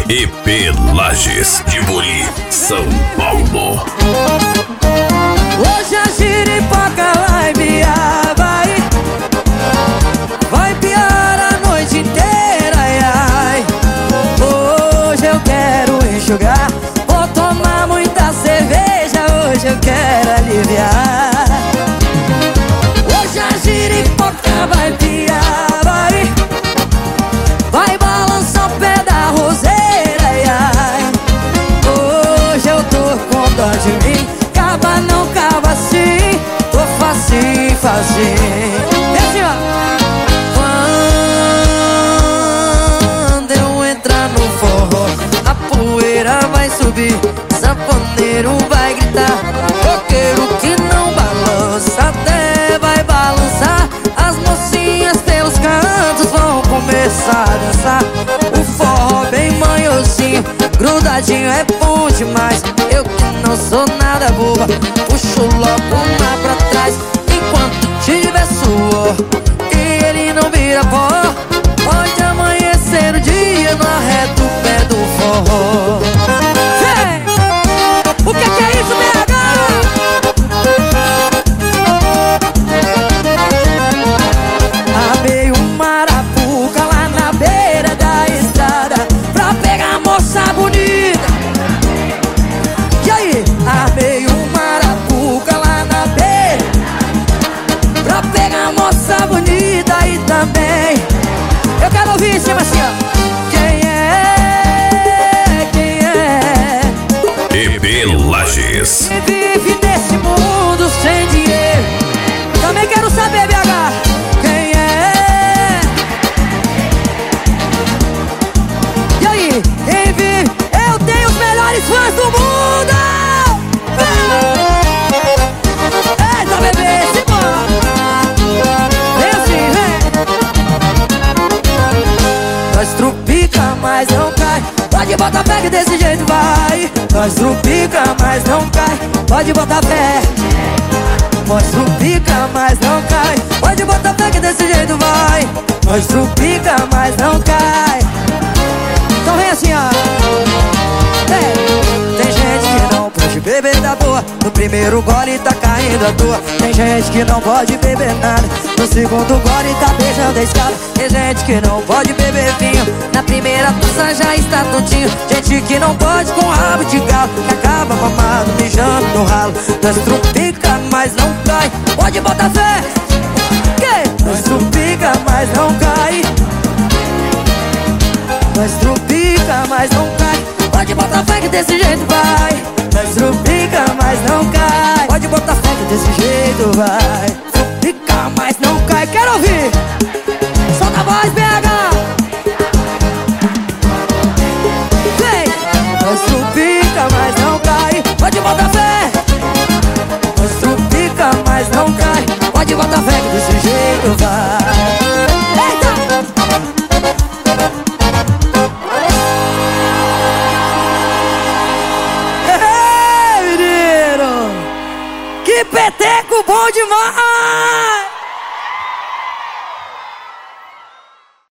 EP Lages de Buri, São Paulo. Hoje a giripoca vai piar, vai piar a noite inteira, ai, ai. Hoje eu quero enxugar, vou tomar muita cerveja, hoje eu quero aliviar. Hoje a giripoca vai piar, vai balançar o pé da roseira, ai, ai. Hoje eu tô com dó de mim, cava não cava assim, tô facinho, facinho. E assim, ó. Quando eu entrar no forró, a poeira vai subir, sanfoneiro vai gritar, roqueiro que não balança até vai balançar. As mocinhas pelos cantos vão começar a dançar. O forró bem manhosinho, grudadinho é bom demais. Eu que não sou nada boba, puxo logo lá pra trás. Enquanto tiver suor e ele não vira pó, pode amanhecer o dia no arreto pé do forró. Hey! O que é isso, BH? Amei uma arapuca lá na beira da estrada pra pegar a moça bonita. E aí? Amei uma arapuca lá na beira pra pegar a moça bonita. E também eu quero ouvir em cima assim, ó. Quem é? Quem é? EP Lages. Quem vive nesse mundo sem dinheiro? Também quero saber, BH. Quem é? E aí? Quem vive? Eu tenho os melhores fãs do mundo! Eita, bebê, se vem assim, vem. Nós trupica, mas não cai. Pode botar fé que desse jeito vai. Nós trupica, mas não cai. Pode botar fé. Nós trupica, mas não cai. Pode botar fé que desse jeito vai. Nós trupica, mas não cai. Então vem assim, ó. Tem gente que não pode beber da boa, no primeiro gole tá caindo à toa. Tem gente que não pode beber nada, no segundo gole tá beijando a escada. Tem gente que não pode beber vinho, na primeira taça já está tontinho. Gente que não pode com rabo de galo, que acaba mamado, mijando no ralo. Nós trupica, mas não cai. Pode botar fé. Que? Nós trupica, mas não cai. Nós trupica, mas não cai. Pode botar fé que desse jeito vai. Nós trupica, mas não cai. Pode botar fé que desse jeito vai. Trupica, mas não cai. Quero ouvir. Solta a voz, BH. Vem. Nós trupica, mas não cai. Pode botar fé. Nós trupica, mas não cai. Pode botar fé que desse jeito vai. Que peteco bom demais!